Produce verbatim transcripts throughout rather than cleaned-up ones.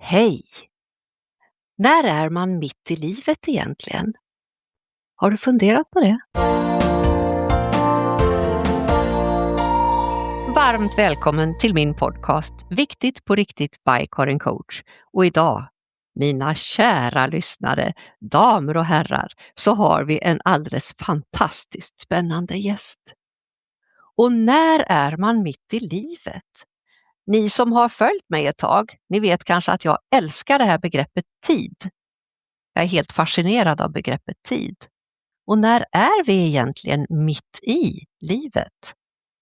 Hej! När är man mitt i livet egentligen? Har du funderat på det? Varmt välkommen till min podcast Viktigt på riktigt by Karin Coach. Och idag, mina kära lyssnare, damer och herrar, så har vi en alldeles fantastiskt spännande gäst. Och när är man mitt i livet? Ni som har följt mig ett tag, ni vet kanske att jag älskar det här begreppet tid. Jag är helt fascinerad av begreppet tid. Och när är vi egentligen mitt i livet?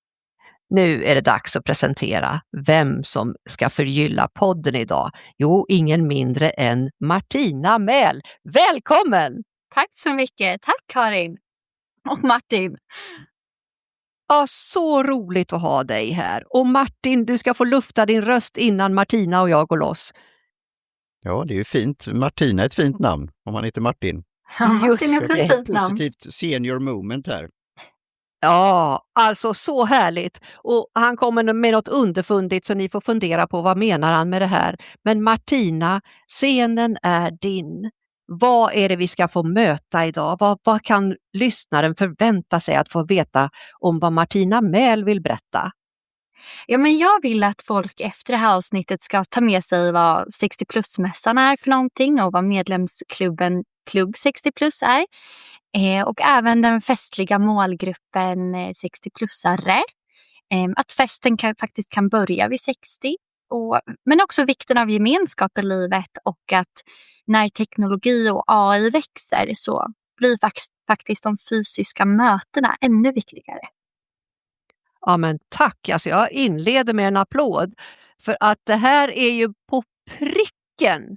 Nu är det dags att presentera vem som ska förgylla podden idag. Jo, ingen mindre än Martina Mähl. Välkommen! Tack så mycket. Tack Karin och Martin. Ja, så roligt att ha dig här. Och Martin, du ska få lufta din röst innan Martina och jag går loss. Ja, det är ju fint. Martina är ett fint namn om man heter Martin. Ja, Martin är också ett fint namn. Positivt senior moment här. Ja, alltså så härligt. Och han kommer med något underfundigt så ni får fundera på vad menar han med det här. Men Martina, scenen är din. Vad är det vi ska få möta idag? Vad, vad kan lyssnaren förvänta sig att få veta om vad Martina Mähl vill berätta? Ja, men jag vill att folk efter det här avsnittet ska ta med sig vad sextio plus-mässan är för någonting och vad medlemsklubben Klubb sextio plus är. Eh, och även den festliga målgruppen eh, sextio plusare. Eh, att festen kan, faktiskt kan börja vid sextio. Och, men också vikten av gemenskap i livet och att när teknologi och A I växer så blir faktiskt de fysiska mötena ännu viktigare. Ja, men tack, alltså jag inleder med en applåd för att det här är ju på pricken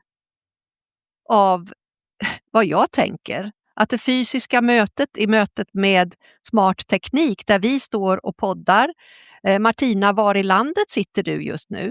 av vad jag tänker. Att det fysiska mötet i mötet med smart teknik där vi står och poddar. Eh, Martina, var i landet sitter du just nu?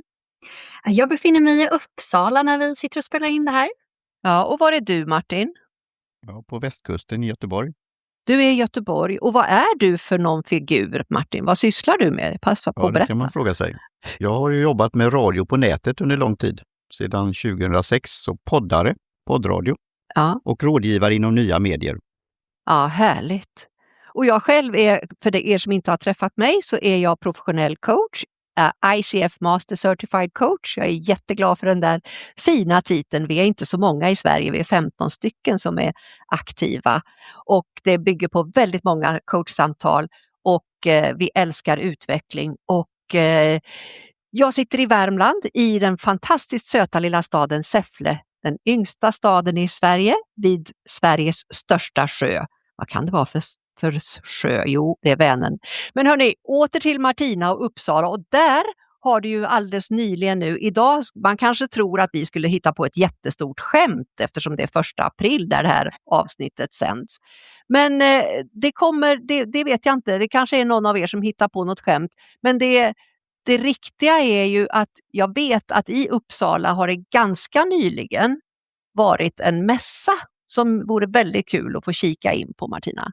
Jag befinner mig i Uppsala när vi sitter och spelar in det här. Ja, och var är du Martin? Ja, på västkusten i Göteborg. Du är i Göteborg. Och vad är du för någon figur, Martin? Vad sysslar du med? Passa på ja, att berätta. Det kan man fråga sig. Jag har ju jobbat med radio på nätet under lång tid. Sedan tjugohundrasex så poddare, poddradio Ja. och rådgivare inom nya medier. Ja, härligt. Och jag själv är, för er som inte har träffat mig, så är jag professionell coach. Uh, I C F Master Certified Coach. Jag är jätteglad för den där fina titeln. Vi är inte så många i Sverige, vi är femton stycken som är aktiva. Och det bygger på väldigt många coachsamtal och uh, vi älskar utveckling. Och uh, jag sitter i Värmland i den fantastiskt söta lilla staden Säffle. Den yngsta staden i Sverige vid Sveriges största sjö. Vad kan det vara för för sjö? Jo, det är Vänern. Men hörni, åter till Martina och Uppsala, och där har du ju alldeles nyligen nu, idag, man kanske tror att vi skulle hitta på ett jättestort skämt eftersom det är första april där det här avsnittet sänds. Men eh, det kommer, det, det vet jag inte, det kanske är någon av er som hittar på något skämt, men det, det riktiga är ju att jag vet att i Uppsala har det ganska nyligen varit en mässa som vore väldigt kul att få kika in på, Martina.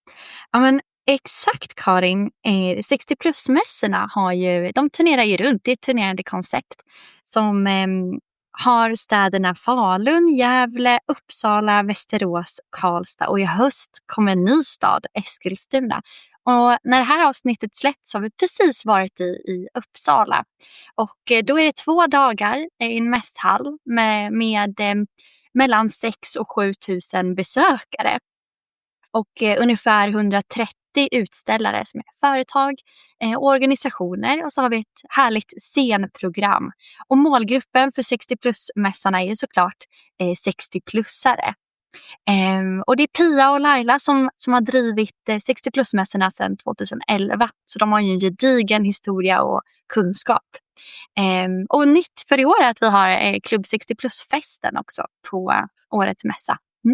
Ja, men exakt Karin, eh, sextio plus-mässorna har ju, de turnerar ju runt, det är ett turnerande koncept som eh, har städerna Falun, Gävle, Uppsala, Västerås, Karlstad och i höst kommer en ny stad, Eskilstuna. Och när det här avsnittet släpps har vi precis varit i, i Uppsala och eh, då är det två dagar i en mässhall med, med eh, mellan sex och sju tusen besökare. Och eh, ungefär hundratrettio utställare som är företag eh, och organisationer. Och så har vi ett härligt scenprogram. Och målgruppen för sextio plus-mässorna är såklart eh, sextio plusare. Eh, och det är Pia och Laila som, som har drivit eh, sextio plus-mässorna sedan tjugoelva. Så de har ju en gedigen historia och kunskap. Eh, och nytt för i år är att vi har eh, Klubb sextio plus-festen också på eh, årets mässa. Mm.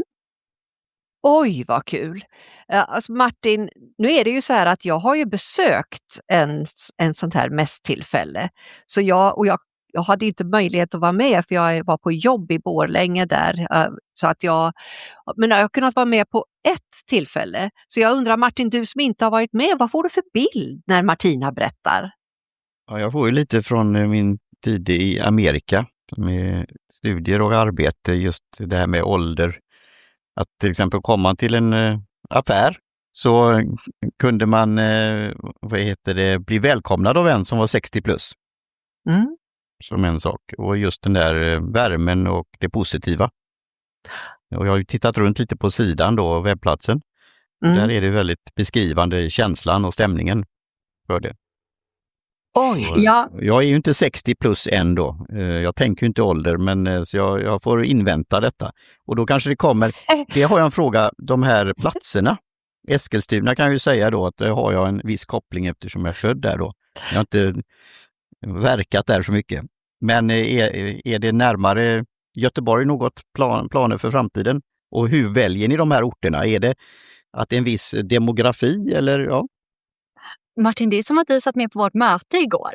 Oj, vad kul! Alltså Martin, nu är det ju så här att jag har ju besökt en, en sånt här mässtillfälle. Så jag, och jag, jag hade inte möjlighet att vara med för jag var på jobb i Borlänge där. Så att jag, men jag har kunnat vara med på ett tillfälle. Så jag undrar Martin, du som inte har varit med, vad får du för bild när Martina berättar? Ja, jag får ju lite från min tid i Amerika. med studier och arbete, just det här med ålder. Att till exempel komma till en eh, affär så kunde man eh, vad heter det, bli välkomnad av en som var sextio plus. Mm. Som en sak. Och just den där eh, värmen och det positiva. Och jag har ju tittat runt lite på sidan då, webbplatsen. Mm. Där är det väldigt beskrivande känslan och stämningen för det. Oj! Och Ja. Jag är ju inte sextio plus än då. Eh, Jag tänker ju inte ålder, men eh, så jag, jag får invänta detta. Och då kanske det kommer, det har jag en fråga, de här platserna. Eskilstuna kan jag ju säga då att det har jag en viss koppling eftersom jag är född där då. Jag har inte verkat där så mycket. Men eh, är, är det närmare Göteborg något plan, planer för framtiden? Och hur väljer ni de här orterna? Är det att det är en viss demografi eller ja? Martin, det är som att du satt med på vårt möte igår.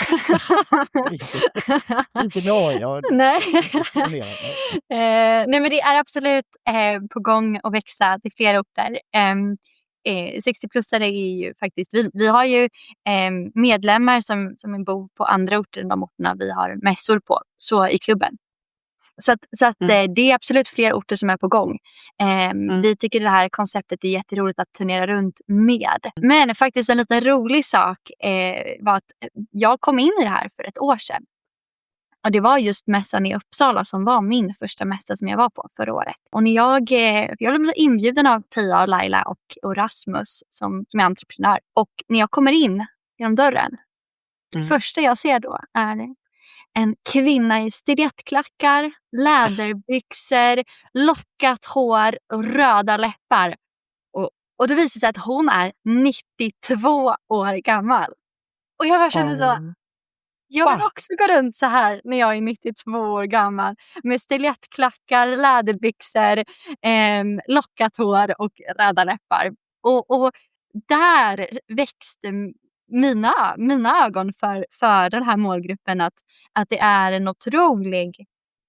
Inte med jag Nej. eh, nej, men det är absolut eh, på gång att växa till fler orter. Eh, eh, sextio-plussare är ju faktiskt, vi, vi har ju eh, medlemmar som, som bor på andra orter än de orterna vi har mässor på, så i klubben. Så att, så att mm. det är absolut fler orter som är på gång. Eh, mm. Vi tycker det här konceptet är jätteroligt att turnera runt med. Men faktiskt en lite rolig sak eh, var att jag kom in i det här för ett år sedan. Och det var just mässan i Uppsala som var min första mässa som jag var på förra året. Och när jag, eh, jag blev inbjuden av Pia och Laila och, och Rasmus som, som är entreprenör. Och när jag kommer in genom dörren, mm. det första jag ser då är en kvinna i stilettklackar, läderbyxor, lockat hår och röda läppar. Och, och det visar sig att hon är nittiotvå år gammal. Och jag bara kände så, jag vill också gå runt så här när jag är nittiotvå år gammal. Med stilettklackar, läderbyxor, eh, lockat hår och röda läppar. Och, och där växte mina, mina ögon för, för den här målgruppen. Att, att det är en otrolig,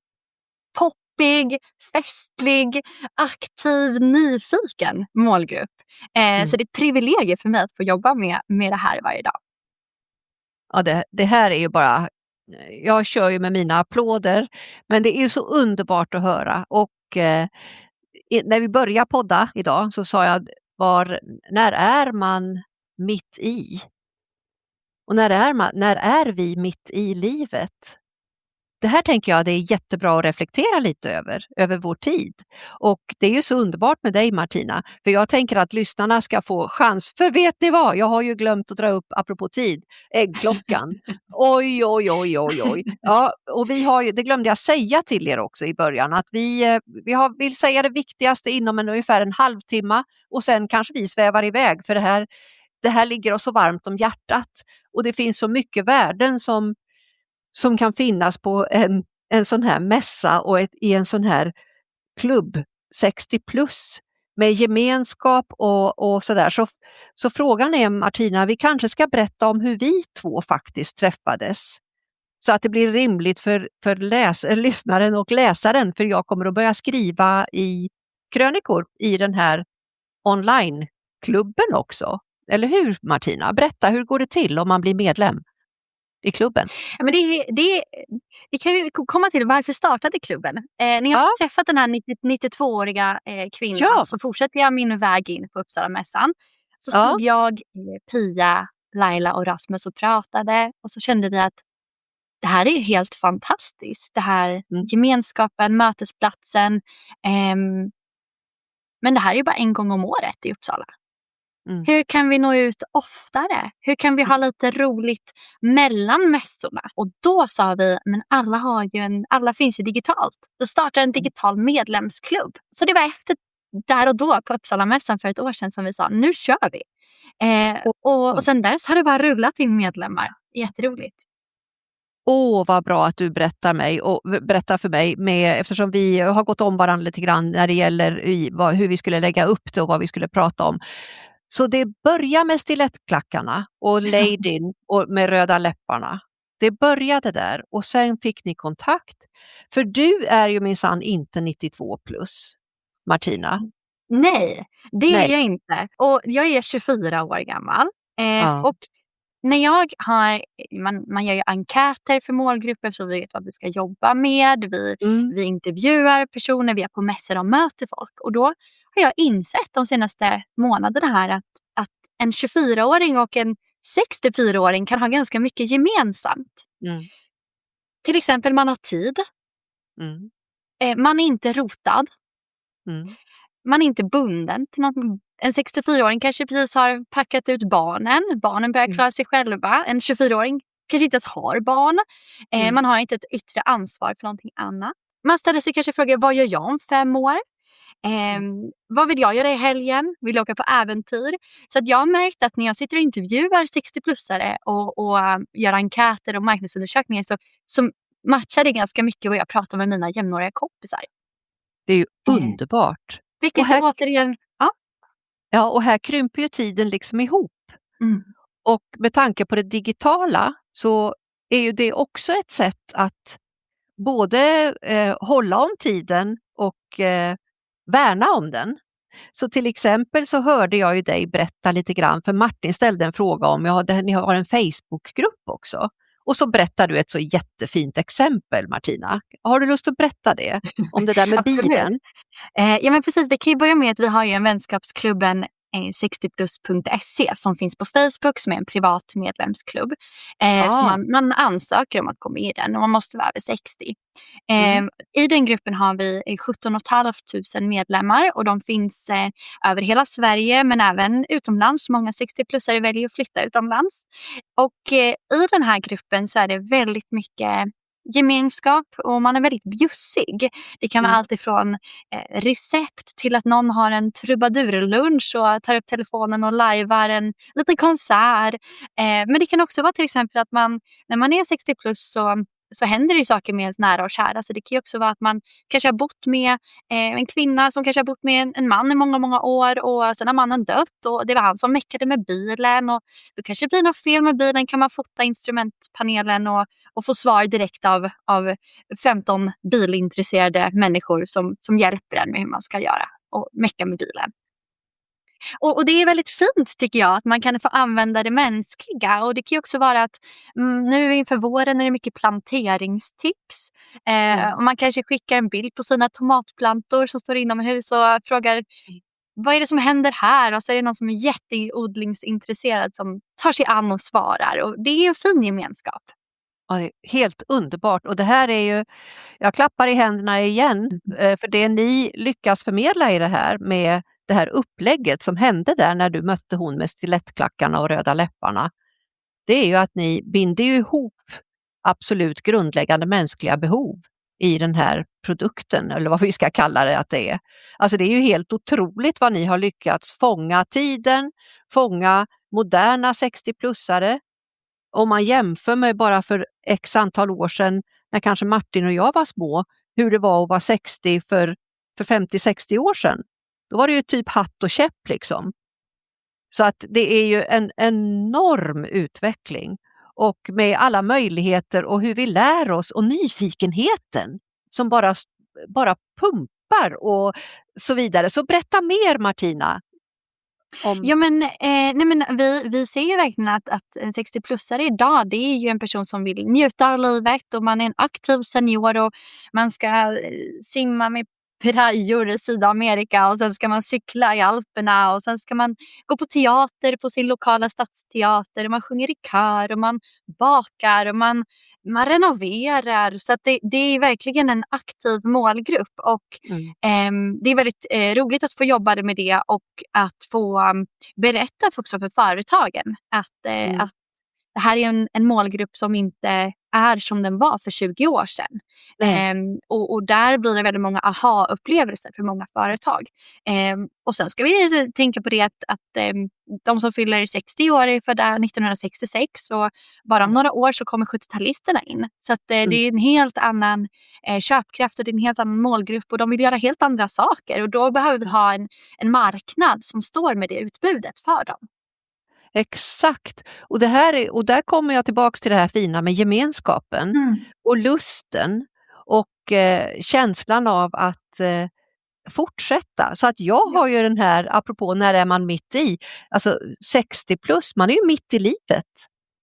poppig, festlig, aktiv, nyfiken målgrupp. Eh, mm. Så det är ett privilegium för mig att få jobba med, med det här varje dag. Ja, det, det här är ju bara, jag kör ju med mina applåder, men det är ju så underbart att höra. Och eh, när vi började podda idag så sa jag, var, när är man mitt i? Och när är, man, när är vi mitt i livet? Det här tänker jag det är jättebra att reflektera lite över, över vår tid. Och det är ju så underbart med dig Martina, för jag tänker att lyssnarna ska få chans. För vet ni vad, jag har ju glömt att dra upp, apropå tid, äggklockan. Oj, oj, oj, oj, oj. Ja, och vi har ju, det glömde jag säga till er också i början, att vi, vi har, vill säga det viktigaste inom en, ungefär en halvtimme och sen kanske vi svävar iväg, för det här, det här ligger oss så varmt om hjärtat. Och det finns så mycket värden som som kan finnas på en, en sån här mässa och ett, i en sån här klubb sextio plus med gemenskap och, och sådär. Så, så frågan är, Martina, vi kanske ska berätta om hur vi två faktiskt träffades. Så att det blir rimligt för, för läs, lyssnaren och läsaren, för jag kommer att börja skriva i krönikor i den här online-klubben också. Eller hur Martina? Berätta, hur går det till om man blir medlem i klubben? Ja, men det, det, vi kan ju komma till varför startade klubben. Eh, när jag ja. träffat den här nittio, nittiotvååriga eh, kvinnan ja. så fortsätter jag min väg in på Uppsala-mässan. Så stod ja. jag, Pia, Laila och Rasmus och pratade. Och så kände vi att det här är ju helt fantastiskt. Det här mm. gemenskapen, mötesplatsen. Eh, men det här är ju bara en gång om året i Uppsala. Mm. Hur kan vi nå ut oftare? Hur kan vi ha lite roligt mellan mässorna? Och då sa vi, men alla har ju en, alla finns ju digitalt. Då startar en digital medlemsklubb. Så det var efter där och då på Uppsala-mässan för ett år sedan som vi sa, nu kör vi. Eh, och, och sen dess har det bara rullat in medlemmar. Jätteroligt. Åh, vad bra att du berättar, mig och berättar för mig, med, eftersom vi har gått om varandra lite grann när det gäller i, vad, hur vi skulle lägga upp det och vad vi skulle prata om. Så det börjar med stilettklackarna och ladyn och med röda läpparna. Det började där och sen fick ni kontakt. För du är ju minsann inte nittiotvå plus, Martina. Nej, det Nej. är jag inte. Och jag är tjugofyra år gammal. Eh, ja. Och när jag har, man, man gör ju enkäter för målgrupper så vi vet vad vi ska jobba med. Vi, Mm. vi intervjuar personer, vi är på mässor och möter folk. Och då har jag insett de senaste månaderna här att, att en tjugofyraåring och en sextiofyraåring kan ha ganska mycket gemensamt. Mm. Till exempel man har tid. Mm. Eh, man är inte rotad. Mm. Man är inte bunden till något. En sextiofyraåring kanske precis har packat ut barnen. Barnen börjar klara sig själva. En tjugofyraåring kanske inte ens har barn. Eh, Mm. Man har inte ett yttre ansvar för någonting annat. Man ställer sig kanske frågan, vad gör jag om fem år? Eh, Mm. Vad vill jag göra i helgen? Vill jag åka på äventyr? Så att jag har märkt att när jag sitter och intervjuar sextio-plussare och, och um, gör enkäter och marknadsundersökningar så, så matchar det ganska mycket vad jag pratar med mina jämnåriga kompisar. Det är ju underbart. Vilket Och här- återigen... Ja. Ja, och här krymper ju tiden liksom ihop. Mm. Och med tanke på det digitala så är ju det också ett sätt att både eh, hålla om tiden och eh, värna om den. Så till exempel så hörde jag ju dig berätta lite grann, för Martin ställde en fråga om, ja, det, ni har en Facebookgrupp också. Och så berättar du ett så jättefint exempel, Martina. Har du lust att berätta det? Om det där med Absolut. bilen? Eh, ja men precis, vi kan ju börja med att vi har ju en vänskapsklubben eh, sextio plus punkt se som finns på Facebook som är en privat medlemsklubb. Eh, Ah. Så man, man ansöker om att gå med i den och man måste vara över sextio. Eh, Mm. I den gruppen har vi eh, sjutton tusen femhundra medlemmar och de finns eh, över hela Sverige men även utomlands. Många sextio-plussare väljer att flytta utomlands. Och eh, i den här gruppen så är det väldigt mycket gemenskap och man är väldigt bjussig. Det kan vara Mm. allt ifrån eh, recept till att någon har en trubadurlunch och tar upp telefonen och lajvar en liten konsert. Eh, men det kan också vara till exempel att man, när man är sextio plus så så händer det ju saker med ens nära och kära. Så det kan ju också vara att man kanske har bott med eh, en kvinna som kanske har bott med en, en man i många, många år och sen har mannen dött och det var han som meckade med bilen och då kanske det blir något fel med bilen, kan man fota instrumentpanelen och, och få svar direkt av, av femton bilintresserade människor som, som hjälper en med hur man ska göra och mecka med bilen. Och, och det är väldigt fint tycker jag att man kan få använda det mänskliga och det kan ju också vara att mm, nu inför våren är det mycket planteringstips eh, Mm. och man kanske skickar en bild på sina tomatplantor som står inomhus och frågar vad är det som händer här och så är det någon som är jätteodlingsintresserad som tar sig an och svarar och det är en fin gemenskap. Ja, det är helt underbart och det här är ju, jag klappar i händerna igen eh, för det ni lyckas förmedla i det här med det här upplägget som hände där när du mötte hon med stilettklackarna och röda läpparna. Det är ju att ni binder ju ihop absolut grundläggande mänskliga behov i den här produkten eller vad vi ska kalla det att det är. Alltså det är ju helt otroligt vad ni har lyckats fånga tiden, fånga moderna sextio-plussare. Om man jämför med bara för x antal år sedan när kanske Martin och jag var små, hur det var att vara sextio för, för femtio sextio år sedan. Då var det ju typ hatt och käpp liksom. Så att det är ju en enorm utveckling och med alla möjligheter och hur vi lär oss och nyfikenheten som bara, bara pumpar och så vidare. Så berätta mer Martina. Om... Ja men, eh, nej, men vi, vi ser ju verkligen att, att en sextio-plussare idag det är ju en person som vill njuta av livet och man är en aktiv senior och man ska eh, simma med pirajor i Sydamerika och sen ska man cykla i Alperna och sen ska man gå på teater på sin lokala stadsteater och man sjunger i kör och man bakar och man, man renoverar så att det, det är verkligen en aktiv målgrupp och Mm. eh, det är väldigt eh, roligt att få jobba med det och att få um, berätta också för företagen att, eh, Mm. att det här är en, en målgrupp som inte är som den var för tjugo år sedan. Nej. Ehm, och, och där blir det väldigt många aha-upplevelser för många företag. Ehm, och sen ska vi tänka på det att, att ehm, de som fyller sextio år är födda nittonhundrasextiosex och bara om några år så kommer sjuttio-talisterna in. Så att, eh, Mm. det är en helt annan eh, köpkraft och det är en helt annan målgrupp och de vill göra helt andra saker och då behöver vi ha en, en marknad som står med det utbudet för dem. Exakt. Och, det här är, och där kommer jag tillbaka till det här fina med gemenskapen Mm. och lusten och eh, känslan av att eh, fortsätta. Så att jag har ju den här, apropå när är man mitt i, alltså sextio plus, man är ju mitt i livet.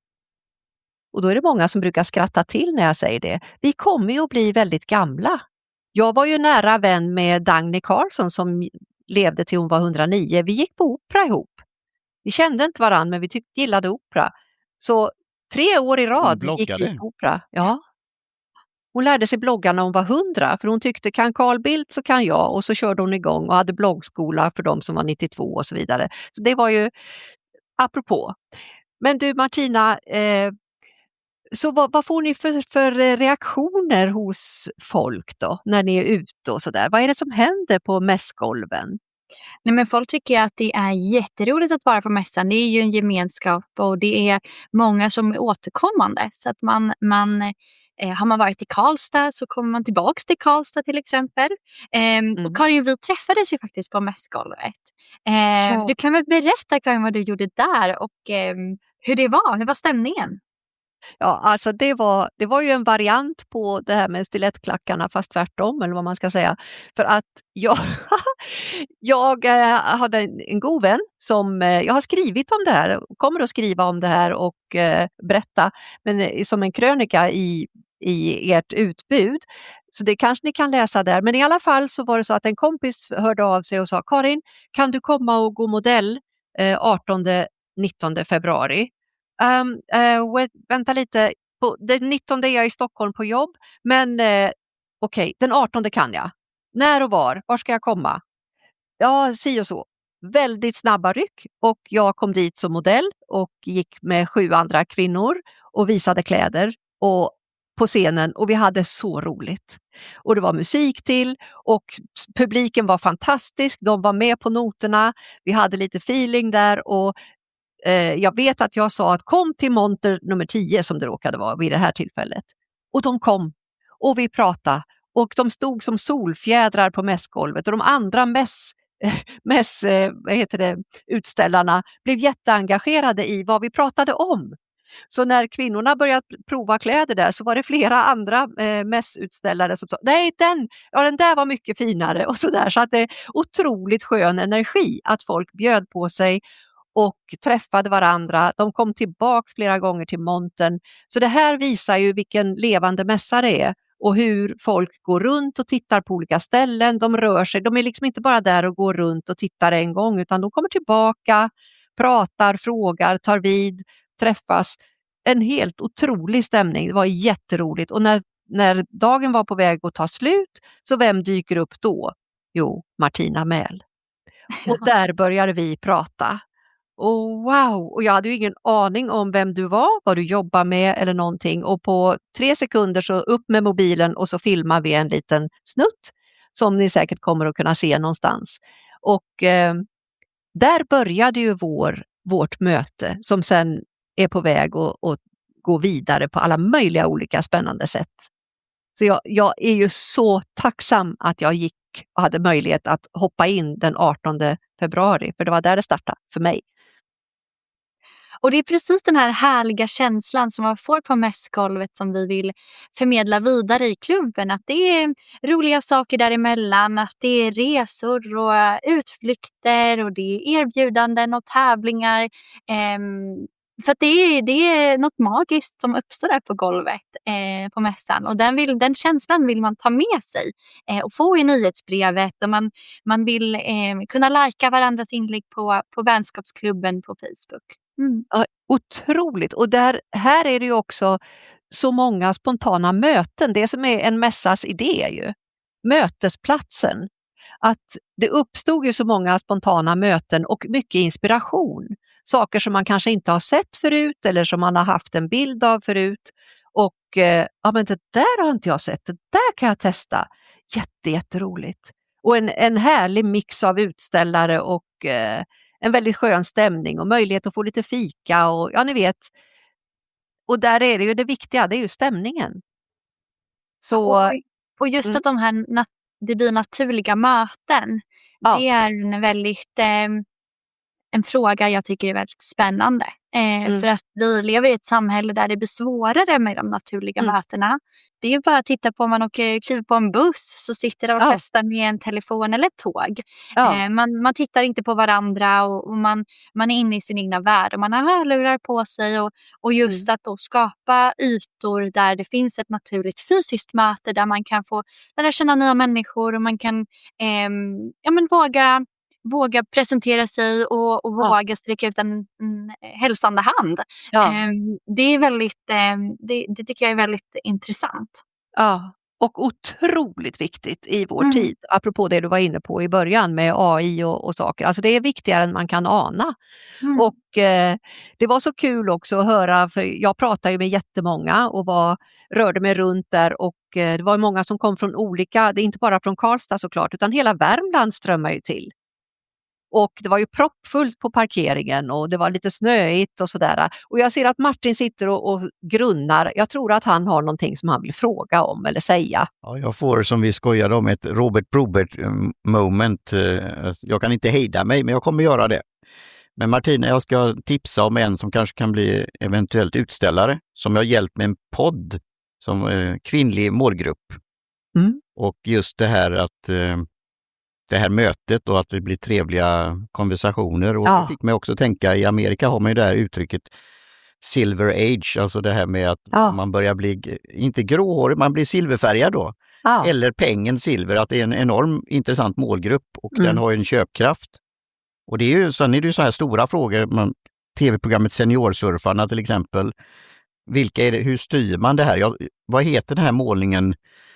Och då är det många som brukar skratta till när jag säger det. Vi kommer ju att bli väldigt gamla. Jag var ju nära vän med Dagny Carlsson som levde till hon var hundranio. Vi gick på opera ihop. Vi kände inte varann, men vi tyckte gillade opera. Så tre år i rad gick vi på opera. Ja. Hon lärde sig blogga när hon var hundra, för hon tyckte kan Carl Bildt så kan jag, och så körde hon igång och hade bloggskola för de som var nittiotvå och så vidare. Så det var ju apropå. Men du Martina, eh, så vad, vad får ni för, för reaktioner hos folk då när ni är ute och sådär? Vad är det som händer på mässgolven? Nej, men folk tycker att det är jätteroligt att vara på mässan. Det är ju en gemenskap och det är många som är återkommande. Så att man, man, eh, har man varit i Karlstad så kommer man tillbaka till Karlstad till exempel. Eh, mm. Och Karin, vi träffades ju faktiskt på mässgolvet. Eh, ja. Du kan väl berätta Karin vad du gjorde där och eh, hur det var, hur var stämningen? Ja, alltså det var, det var ju en variant på det här med stilettklackarna fast tvärtom eller vad man ska säga. För att jag, jag eh, hade en, en god vän som, eh, jag har skrivit om det här, kommer att skriva om det här och eh, berätta, men eh, som en krönika i, i ert utbud. Så det kanske ni kan läsa där. Men i alla fall så var det så att en kompis hörde av sig och sa Karin, kan du komma och gå modell eh, artonde nittonde februari? Um, uh, wait, vänta lite, på, den nittonde är jag i Stockholm på jobb, men uh, okej, okay, den artonde kan jag. När och var? Var ska jag komma? Ja, si och så. Väldigt snabba ryck och jag kom dit som modell och gick med sju andra kvinnor och visade kläder och på scenen och vi hade så roligt. Och det var musik till och publiken var fantastisk, de var med på noterna, vi hade lite feeling där och jag vet att jag sa att kom till monter nummer tio som det råkade vara vid det här tillfället. Och de kom och vi pratade och de stod som solfjädrar på mässgolvet och de andra mäss, mäss, vad heter det, utställarna blev jätteengagerade i vad vi pratade om. Så när kvinnorna började prova kläder där så var det flera andra eh, mässutställare som sa nej den, ja, den där var mycket finare och sådär. Så att det är otroligt skön energi att folk bjöd på sig och träffade varandra. De kom tillbaks flera gånger till montern. Så det här visar ju vilken levande mässa det är och hur folk går runt och tittar på olika ställen. De rör sig. De är liksom inte bara där och går runt och tittar en gång utan de kommer tillbaka, pratar, frågar, tar vid, träffas. En helt otrolig stämning. Det var jätteroligt. Och när, när dagen var på väg att ta slut så vem dyker upp då? Jo, Martina Mähl. Och där började vi prata. Oh, wow! Och jag hade ju ingen aning om vem du var, vad du jobbar med eller någonting. Och på tre sekunder så upp med mobilen och så filmar vi en liten snutt som ni säkert kommer att kunna se någonstans. Och eh, där började ju vår, vårt möte som sen är på väg att, att gå vidare på alla möjliga olika spännande sätt. Så jag, jag är ju så tacksam att jag gick och hade möjlighet att hoppa in den artonde februari, för det var där det startade för mig. Och det är precis den här härliga känslan som man får på mässgolvet som vi vill förmedla vidare i klubben. Att det är roliga saker däremellan, att det är resor och utflykter och det är erbjudanden och tävlingar. Ehm, för att det är, det är något magiskt som uppstår där på golvet eh, på mässan. Och den, vill, den känslan vill man ta med sig eh, och få i nyhetsbrevet. Och man, man vill eh, kunna lajka varandras inlägg på, på vänskapsklubben på Facebook. Mm. Ja, otroligt. Och där, här är det ju också så många spontana möten. Det som är en mässas idé ju. Mötesplatsen. Att det uppstod ju så många spontana möten och mycket inspiration. Saker som man kanske inte har sett förut eller som man har haft en bild av förut. Och eh, ja, men det där har inte jag sett. Det där kan jag testa. Jätte, jätteroligt. Och en, en härlig mix av utställare och eh, en väldigt skön stämning och möjlighet att få lite fika och ja, ni vet. Och där är det ju det viktiga, det är ju stämningen. Så, och, och just mm. att de här nat- det blir naturliga möten. Ja. Det är en väldigt eh, en fråga jag tycker är väldigt spännande. Eh, mm. För att vi lever i ett samhälle där det blir svårare med de naturliga mm. mötena. Det är ju bara att titta på om man åker, kliver på en buss så sitter de Ja. flesta med en telefon eller ett tåg. Ja. Eh, man, man tittar inte på varandra och, och man, man är inne i sin egna värld och man har hörlurar på sig. Och, och just Mm. att då skapa ytor där det finns ett naturligt fysiskt möte där man kan få lära känna nya människor och man kan ehm, ja, men våga våga presentera sig och, och Ja. våga sträcka ut en, en hälsande hand. Ja. Ehm, det är väldigt, ehm, det, det tycker jag är väldigt intressant. Ja, och otroligt viktigt i vår Mm. tid, apropå det du var inne på i början med A I och, och saker. Alltså det är viktigare än man kan ana. Mm. Och eh, det var så kul också att höra, för jag pratar ju med jättemånga och var, rörde mig runt där och eh, det var många som kom från olika, det är inte bara från Karlstad såklart, utan hela Värmland strömmar ju till. Och det var ju proppfullt på parkeringen och det var lite snöigt och sådär. Och jag ser att Martin sitter och, och grunnar. Jag tror att han har någonting som han vill fråga om eller säga. Ja, jag får, som vi skojade om, ett Robert Probert eh, moment. Eh, Jag kan inte hejda mig, men jag kommer göra det. Men Martina, jag ska tipsa om en som kanske kan bli eventuellt utställare, som jag hjälpt med en podd som eh, kvinnlig målgrupp. Mm. Och just det här att eh, det här mötet och att det blir trevliga konversationer. Och Ja. det fick mig också tänka, i Amerika har man ju det här uttrycket silver age, alltså det här med att Ja. man börjar bli, inte gråhårig, man blir silverfärgad då. Ja. Eller pengen silver, att det är en enorm intressant målgrupp och Mm. den har ju en köpkraft. Och det är ju, sen är det ju så här stora frågor, man, tv-programmet Seniorsurfarna till exempel. Vilka är det, hur styr man det här? Ja, vad heter den här målningen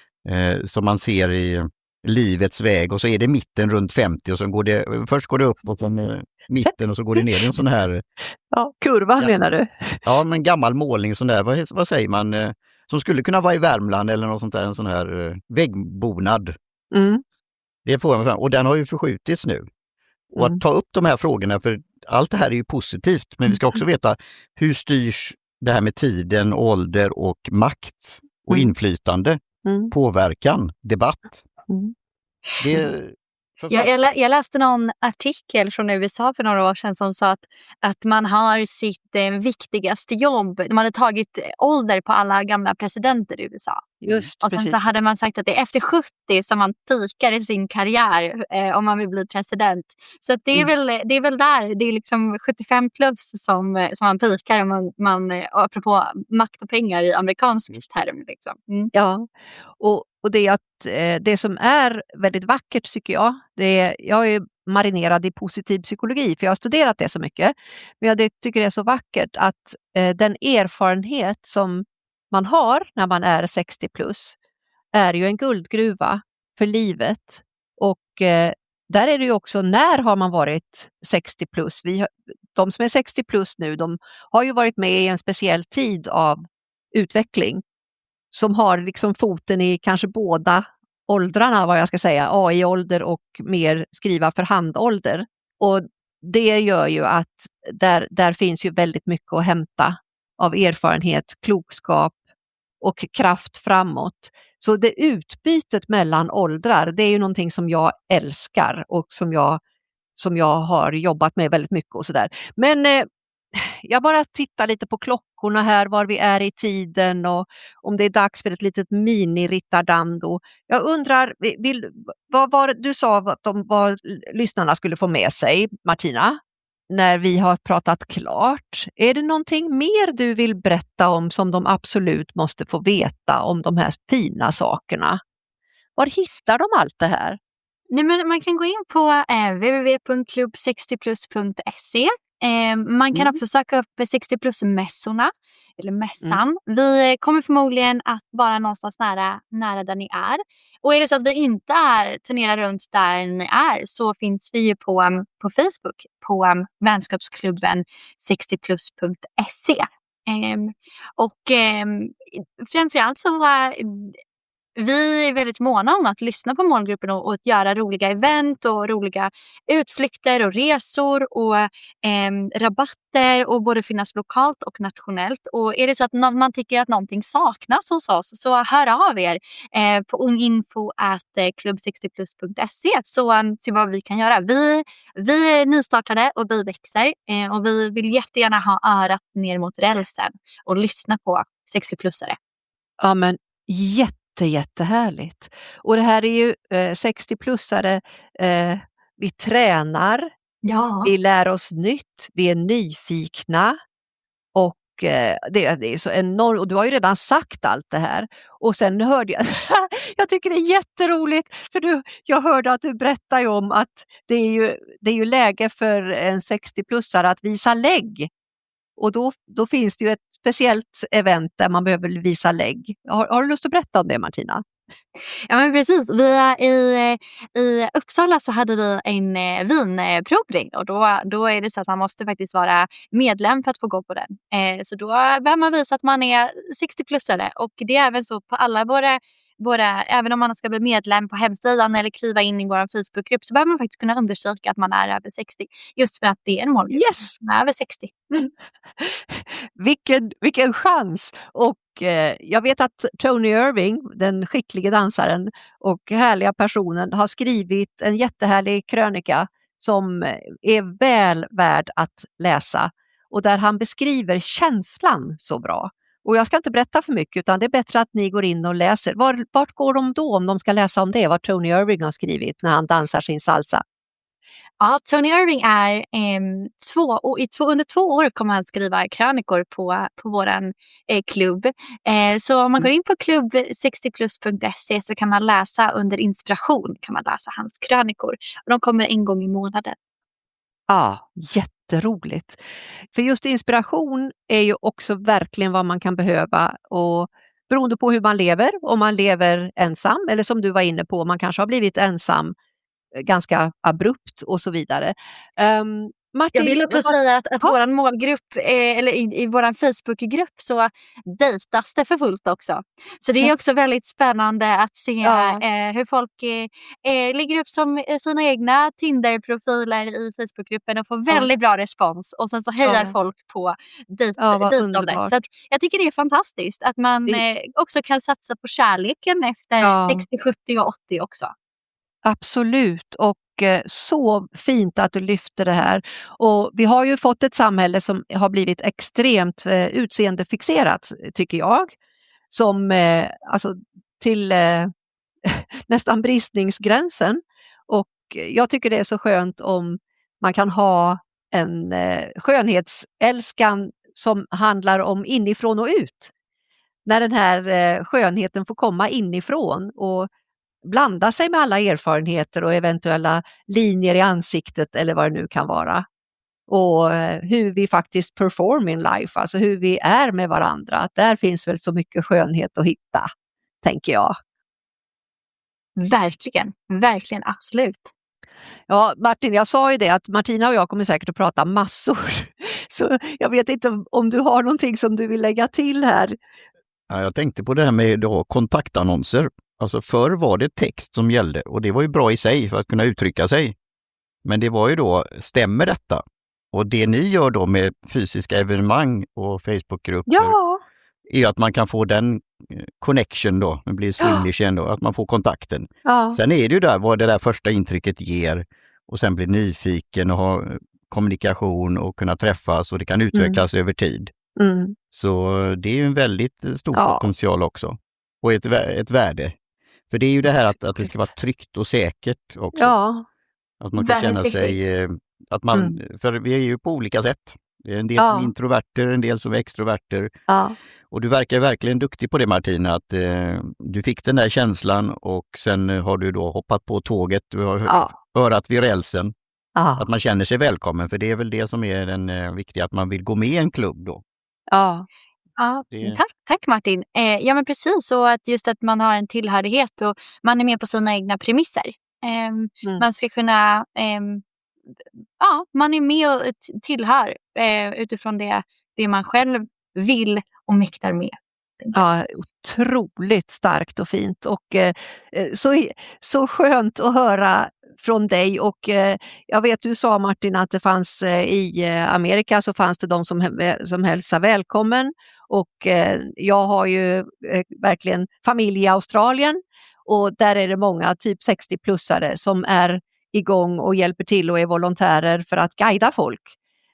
eh, som man ser i Livets väg, och så är det mitten runt femtio och så går det, först går det upp och sen eh, mitten och så går det ner i en sån här, Ja, kurva Ja. menar du? ja men gammal målning sån där, vad, vad säger man, eh, som skulle kunna vara i Värmland eller något sånt där, en sån här eh, väggbonad. Mm. Det får man fram, och den har ju förskjutits nu. Och Mm. att ta upp de här frågorna, för allt det här är ju positivt, men vi ska också veta hur styrs det här med tiden, ålder och makt och Mm. inflytande, Mm. påverkan, debatt. Mm. Det, för Jag, jag, lä- jag läste någon artikel från U S A för några år sedan som sa att, att man har sitt eh, viktigaste jobb. De hade tagit eh, ålder på alla gamla presidenter i U S A. Just Och sen precis. så hade man sagt att det är efter sjuttio som man pikar i sin karriär eh, om man vill bli president. Så att det, är Mm. väl, det är väl där, det är liksom sjuttiofem plus som, eh, som man pikar om man, man eh, apropå makt och pengar i amerikansk term. Liksom. Mm. Ja, och, och det är att eh, det som är väldigt vackert tycker jag, det är, jag är marinerad i positiv psykologi för jag har studerat det så mycket, men jag det, tycker det är så vackert att eh, den erfarenhet som man har när man är sextio plus är ju en guldgruva för livet och eh, där är det ju också, när har man varit sextio plus? Vi, har- de som är sextio plus nu, de har ju varit med i en speciell tid av utveckling som har liksom foten i kanske båda åldrarna, vad jag ska säga, A I-ålder och mer skriva för hand-ålder. Och det gör ju att där, där finns ju väldigt mycket att hämta av erfarenhet, klokskap och kraft framåt. Så det utbytet mellan åldrar, det är ju någonting som jag älskar och som jag, som jag har jobbat med väldigt mycket och sådär. Men eh, jag bara tittar lite på klockorna här, var vi är i tiden och om det är dags för ett litet mini-rittardando. Jag undrar, vill, vad var det du sa att de, vad lyssnarna skulle få med sig, Martina, när vi har pratat klart? Är det någonting mer du vill berätta om som de absolut måste få veta om de här fina sakerna? Var hittar de allt det här? Nej, men man kan gå in på eh, w w w punkt klubb sextio plus punkt se. Eh, man kan Mm. också söka upp sextio plus-mässorna, eller mässan. Vi kommer förmodligen att vara någonstans nära, nära där ni är. Och är det så att vi inte är turnerar runt där ni är, så finns vi ju på, um, på Facebook på um, vänskapsklubben sextio plus punkt se. Eh, och eh, framförallt så var vi är väldigt måna om att lyssna på målgruppen och, och att göra roliga event och roliga utflykter och resor och eh, rabatter och både finnas lokalt och nationellt. Och är det så att no- man tycker att någonting saknas hos oss, så hör av er eh, på info at klubb sextio plus punkt se så um, se vad vi kan göra. Vi, vi är nystartade och vi växer eh, och vi vill jättegärna ha örat ner mot rälsen och lyssna på sextio-plussare. Ja, men Jätte, jättehärligt. Och det här är ju eh, sextio-plussare, eh, vi tränar, Ja. vi lär oss nytt, vi är nyfikna och eh, det, det är så enormt. Och du har ju redan sagt allt det här. Och sen hörde jag, jag tycker det är jätteroligt, för du, jag hörde att du berättade om att det är ju, det är ju läge för en sextio-plussare att visa lägg. Och då, då finns det ju ett speciellt event där man behöver visa lägg. Har, har du lust att berätta om det, Martina? Ja, men precis. Vi är i, i Uppsala så hade vi en eh, vinprovning och då, då är det så att man måste faktiskt vara medlem för att få gå på den. Eh, så då behöver man visa att man är sextio-plussare, och det är även så på alla våra, våra, även om man ska bli medlem på hemsidan eller kliva in i vår Facebookgrupp, så behöver man faktiskt kunna undersöka att man är över sextio, just för att det är en målgrupp. Yes! Man är över sextio. Mm. vilken, vilken chans! Och eh, jag vet att Tony Irving, den skickliga dansaren och härliga personen, har skrivit en jättehärlig krönika som är väl värd att läsa, och där han beskriver känslan så bra. Och jag ska inte berätta för mycket, utan det är bättre att ni går in och läser. Var, vart går de då om de ska läsa om det, vad Tony Irving har skrivit när han dansar sin salsa? Ja, Tony Irving är eh, två, och i två, under två år kommer han skriva krönikor på, på våran eh, klubb. Eh, så om man går in på klubb sextio plus punkt se så kan man läsa under inspiration, kan man läsa hans krönikor. Och de kommer en gång i månaden. Ja, jätteroligt. För just inspiration är ju också verkligen vad man kan behöva, och beroende på hur man lever, om man lever ensam eller som du var inne på, man kanske har blivit ensam ganska abrupt och så vidare. Um, Martin, jag vill också vad... säga att, att vår målgrupp, eh, eller i, i vår Facebookgrupp, så dejtas det för fullt också. Så det är också väldigt spännande att se ja. eh, hur folk eh, eh, lägger upp som sina egna Tinder-profiler i Facebookgruppen och får väldigt ja. bra respons. Och sen så hejar ja. folk på dejt, ja, dejtande. Så att jag tycker det är fantastiskt att man det... eh, också kan satsa på kärleken efter ja. sextio, sjuttio och åttio också. Absolut, och eh, så fint att du lyfter det här. Och vi har ju fått ett samhälle som har blivit extremt eh, utseendefixerat, tycker jag. Som eh, alltså till eh, nästan bristningsgränsen. Och jag tycker det är så skönt om man kan ha en eh, skönhetsälskan som handlar om inifrån och ut. När den här eh, skönheten får komma inifrån och blanda sig med alla erfarenheter och eventuella linjer i ansiktet eller vad det nu kan vara. Och hur vi faktiskt perform in life, alltså hur vi är med varandra. Där finns väl så mycket skönhet att hitta, tänker jag. Verkligen, verkligen, absolut. Ja, Martin, jag sa ju det att Martina och jag kommer säkert att prata massor. Så jag vet inte om du har någonting som du vill lägga till här. Ja, jag tänkte på det här med då kontaktannonser. Alltså förr var det text som gällde, och det var ju bra i sig för att kunna uttrycka sig. Men det var ju då, stämmer detta? Och det ni gör då med fysiska evenemang och Facebookgrupper ja. är att man kan få den connection då, det blir swinglish ändå, att man får kontakten. Ja. Sen är det ju där vad det där första intrycket ger, och sen blir nyfiken och ha kommunikation och kunna träffas, och det kan utvecklas mm. över tid. Mm. Så det är ju en väldigt stor ja. potential också. Och ett, ett värde. För det är ju det här att, att det ska vara tryggt och säkert också. Ja. Att man kan känna sig, att man, mm. för vi är ju på olika sätt. Det är en del ja. som är introverter, en del som är extroverter. Ja. Och du verkar verkligen duktig på det, Martina, att eh, du fick den där känslan och sen har du då hoppat på tåget, du har ja. örat vid rälsen. Ja. Att man känner sig välkommen, för det är väl det som är den eh, viktiga, att man vill gå med i en klubb då. Ja. Ja, det... tack, tack Martin. Eh, ja men precis, så att just att man har en tillhörighet och man är med på sina egna premisser. Eh, mm. Man ska kunna, eh, ja man är med och tillhör eh, utifrån det, det man själv vill och mäktar med. Ja, otroligt starkt och fint, och eh, så, så skönt att höra från dig. Och eh, jag vet, du sa Martin att det fanns eh, i Amerika så fanns det de som, som hälsar välkommen, och eh, jag har ju eh, verkligen familj i Australien, och där är det många typ sextio-plussare som är igång och hjälper till och är volontärer för att guida folk.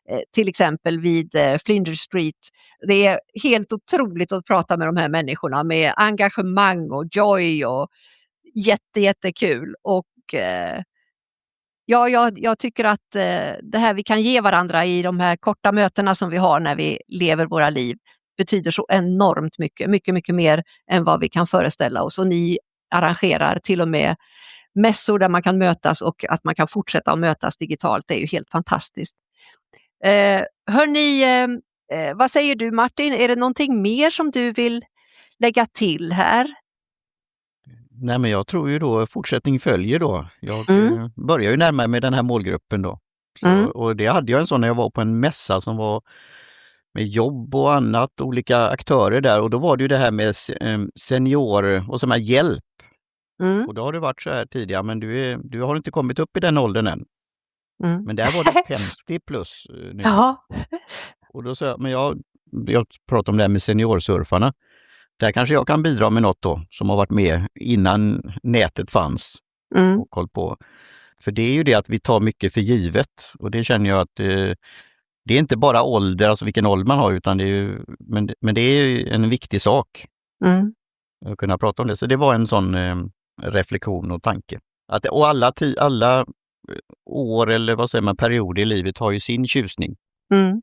eh, till exempel vid eh, Flinders Street. Det är helt otroligt att prata med de här människorna med engagemang och joy och jätte, jättekul. Och eh, ja, jag, jag tycker att eh, det här vi kan ge varandra i de här korta mötena som vi har när vi lever våra liv betyder så enormt mycket, mycket, mycket mer än vad vi kan föreställa oss. Och ni arrangerar till och med mässor där man kan mötas och att man kan fortsätta att mötas digitalt. Det är ju helt fantastiskt. Eh, hörni, eh, vad säger du Martin? Är det någonting mer som du vill lägga till här? Nej, men jag tror ju då fortsättning följer då. Jag Mm. eh, börjar ju närma mig den här målgruppen då. Så, Mm. och det hade jag en sån när jag var på en mässa som var med jobb och annat, olika aktörer där. Och då var det ju det här med eh, senior och som här hjälp. Mm. Och då har det varit så här tidigare, men du, är, du har inte kommit upp i den åldern än. Mm. Men där var det femtio plus eh, nu. Jaha. Och då sa jag, men jag, jag pratar om det här med seniorsurfarna. Där kanske jag kan bidra med något då, som har varit med innan nätet fanns Mm. och koll på. För det är ju det att vi tar mycket för givet. Och det känner jag att eh, det är inte bara ålder, alltså vilken ålder man har, utan det är ju, men, men det är ju en viktig sak Mm. att kunna prata om det. Så det var en sån eh, reflektion och tanke. Att, och alla, ti, alla år eller vad säger man, perioder i livet har ju sin tjusning. Mm.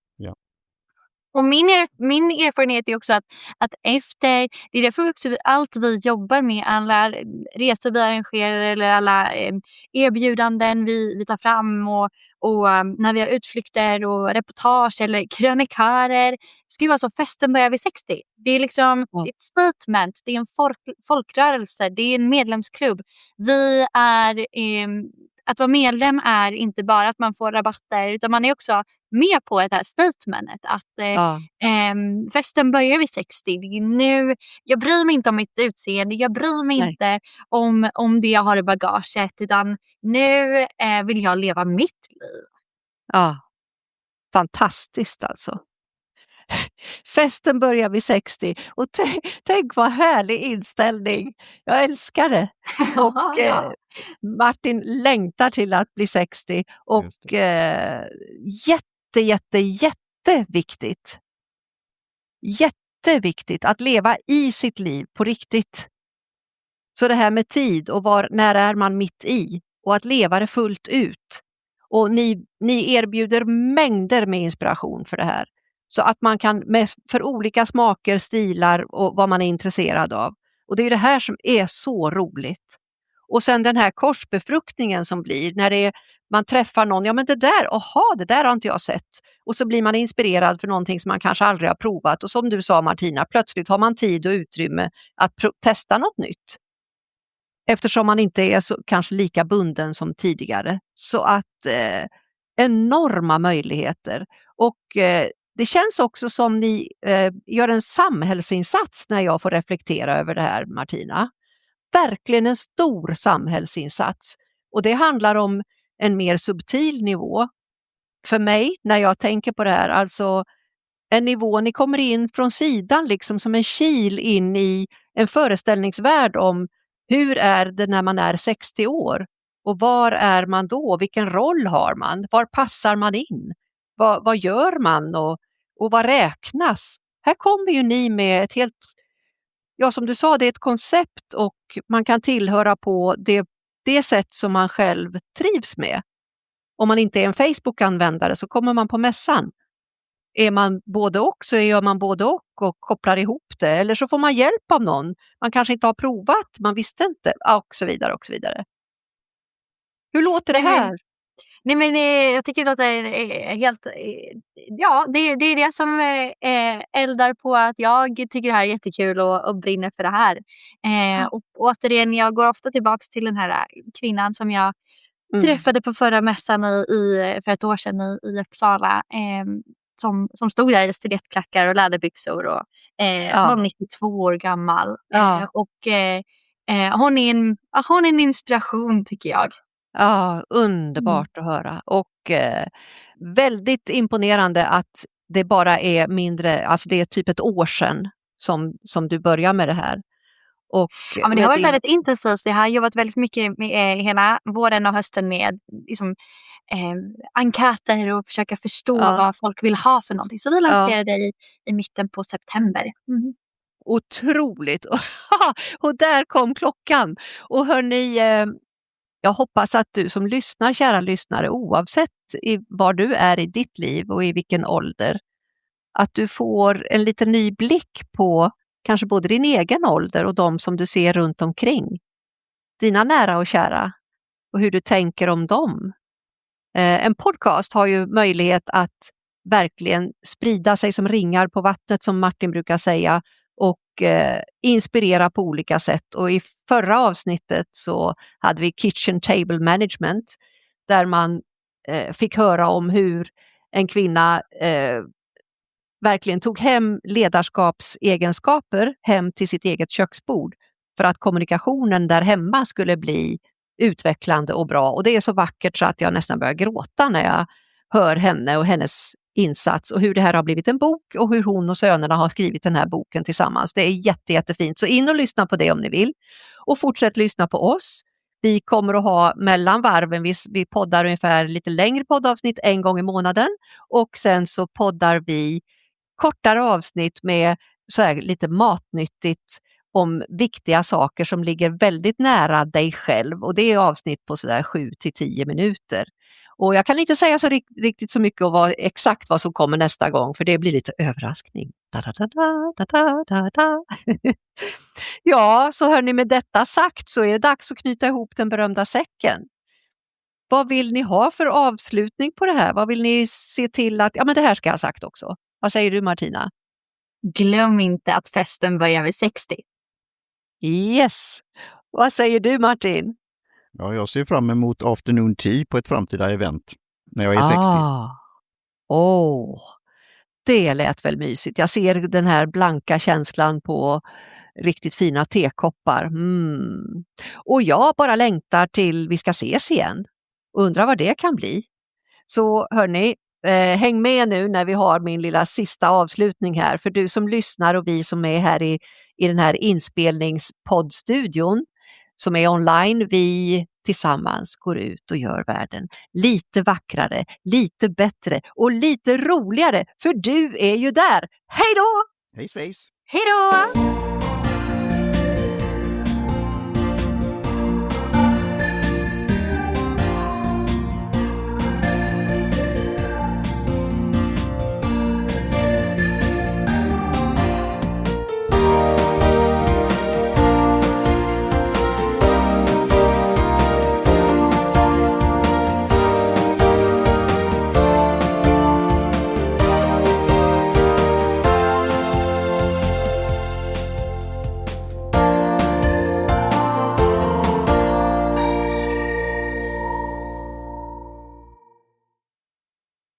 Och min, er, min erfarenhet är också att, att efter, det är därför också allt vi jobbar med, alla resor vi arrangerar eller alla eh, erbjudanden vi, vi tar fram och, och um, när vi har utflykter och reportage eller krönikörer, ska ju vara så festen börjar vid sextio. Det är liksom Mm. det är ett statement, det är en folk, folkrörelse, det är en medlemsklubb. Vi är, eh, att vara medlem är inte bara att man får rabatter, utan man är också med på det här statementet att eh, Ja. eh, festen börjar vid sextio. Det är nu, jag bryr mig inte om mitt utseende, jag bryr mig Nej. inte om, om det jag har i bagaget, utan nu eh, vill jag leva mitt liv. Ja. Fantastiskt alltså. Festen börjar vid sextio och t- tänk vad härlig inställning. Jag älskar det. Och Ja. eh, Martin längtar till att bli sextio Just och eh, jätte, jätte, jätteviktigt. Jätteviktigt att leva i sitt liv på riktigt. Så det här med tid och var, när är man mitt i och att leva det fullt ut. Och ni, ni erbjuder mängder med inspiration för det här. Så att man kan med, för olika smaker, stilar och vad man är intresserad av. Och det är det här som är så roligt. Och sen den här korsbefruktningen som blir när det är, man träffar någon, ja men det där, aha, det där har inte jag sett. Och så blir man inspirerad för någonting som man kanske aldrig har provat. Och som du sa Martina, plötsligt har man tid och utrymme att pro- testa något nytt. Eftersom man inte är så, kanske lika bunden som tidigare. Så att eh, enorma möjligheter. Och eh, det känns också som ni eh, gör en samhällsinsats när jag får reflektera över det här, Martina. Verkligen en stor samhällsinsats. Och det handlar om en mer subtil nivå. För mig, när jag tänker på det här, alltså en nivå, ni kommer in från sidan liksom som en kil in i en föreställningsvärld om hur är det när man är sextio år? Och var är man då? Vilken roll har man? Var passar man in? Vad, vad gör man? Och, och vad räknas? Här kommer ju ni med ett helt, ja som du sa, det är ett koncept och man kan tillhöra på det, det sätt som man själv trivs med. Om man inte är en Facebook-användare så kommer man på mässan. Är man både och så gör man både och och kopplar ihop det. Eller så får man hjälp av någon. Man kanske inte har provat, man visste inte och så vidare och så vidare. Hur låter det här? Nej men eh, jag tycker det låter eh, helt, eh, ja det, det är det som eh, eldar på att jag tycker det här är jättekul och, och brinner för det här. Eh, och återigen, jag går ofta tillbaks till den här kvinnan som jag mm. träffade på förra mässan i, i, för ett år sedan i, i Uppsala. Eh, som, som stod där i stilettklackar och läderbyxor och eh, ja. var nittiotvå år gammal. Ja. Eh, och eh, hon, är en, hon är en inspiration tycker jag. Ja, underbart mm. att höra och eh, väldigt imponerande att det bara är mindre, alltså det är typ ett år sedan som, som du börjar med det här. Och ja, men det har varit din... väldigt intensivt. Vi har jobbat väldigt mycket med eh, hela våren och hösten med liksom, eh, enkäter och försöka förstå Ja. vad folk vill ha för någonting. Så vi lanserade i, i mitten på september. Mm. Otroligt! Och där kom klockan. Och hörni, eh, jag hoppas att du som lyssnar, kära lyssnare, oavsett i, var du är i ditt liv och i vilken ålder, att du får en liten ny blick på kanske både din egen ålder och de som du ser runt omkring. Dina nära och kära och hur du tänker om dem. Eh, en podcast har ju möjlighet att verkligen sprida sig som ringar på vattnet, som Martin brukar säga, och eh, inspirera på olika sätt. Och i förra avsnittet så hade vi Kitchen Table Management, där man eh, fick höra om hur en kvinna eh, verkligen tog hem ledarskapsegenskaper hem till sitt eget köksbord för att kommunikationen där hemma skulle bli utvecklande och bra. Och det är så vackert så att jag nästan börjar gråta när jag hör henne och hennes insats och hur det här har blivit en bok och hur hon och sönerna har skrivit den här boken tillsammans. Det är jätte, jättefint. Så in och lyssna på det om ni vill. Och fortsätt lyssna på oss. Vi kommer att ha mellan varven, vi, vi poddar ungefär lite längre poddavsnitt en gång i månaden. Och sen så poddar vi kortare avsnitt med så här lite matnyttigt om viktiga saker som ligger väldigt nära dig själv. Och det är avsnitt på sådär sju till tio minuter. Och jag kan inte säga så rikt, riktigt så mycket om vad, exakt vad som kommer nästa gång, för det blir lite överraskning. Da, da, da, da, da, da, da. Ja, så hörni, med detta sagt så är det dags att knyta ihop den berömda säcken. Vad vill ni ha för avslutning på det här? Vad vill ni se till att, ja men det här ska jag ha sagt också. Vad säger du, Martina? Glöm inte att festen börjar vid sextio. Yes! Vad säger du, Martin? Ja, jag ser fram emot afternoon tea på ett framtida event när jag är ah. sextio. Åh, oh, det lät väl mysigt. Jag ser den här blanka känslan på riktigt fina tekoppar. Mm. Och jag bara längtar till vi ska ses igen. Undrar vad det kan bli. Så hörni, eh, häng med nu när vi har min lilla sista avslutning här. För du som lyssnar och vi som är här i, i den här inspelningspoddstudion som är online, vi tillsammans går ut och gör världen lite vackrare, lite bättre och lite roligare. För du är ju där. Hej då! Hej svejs! Hej då!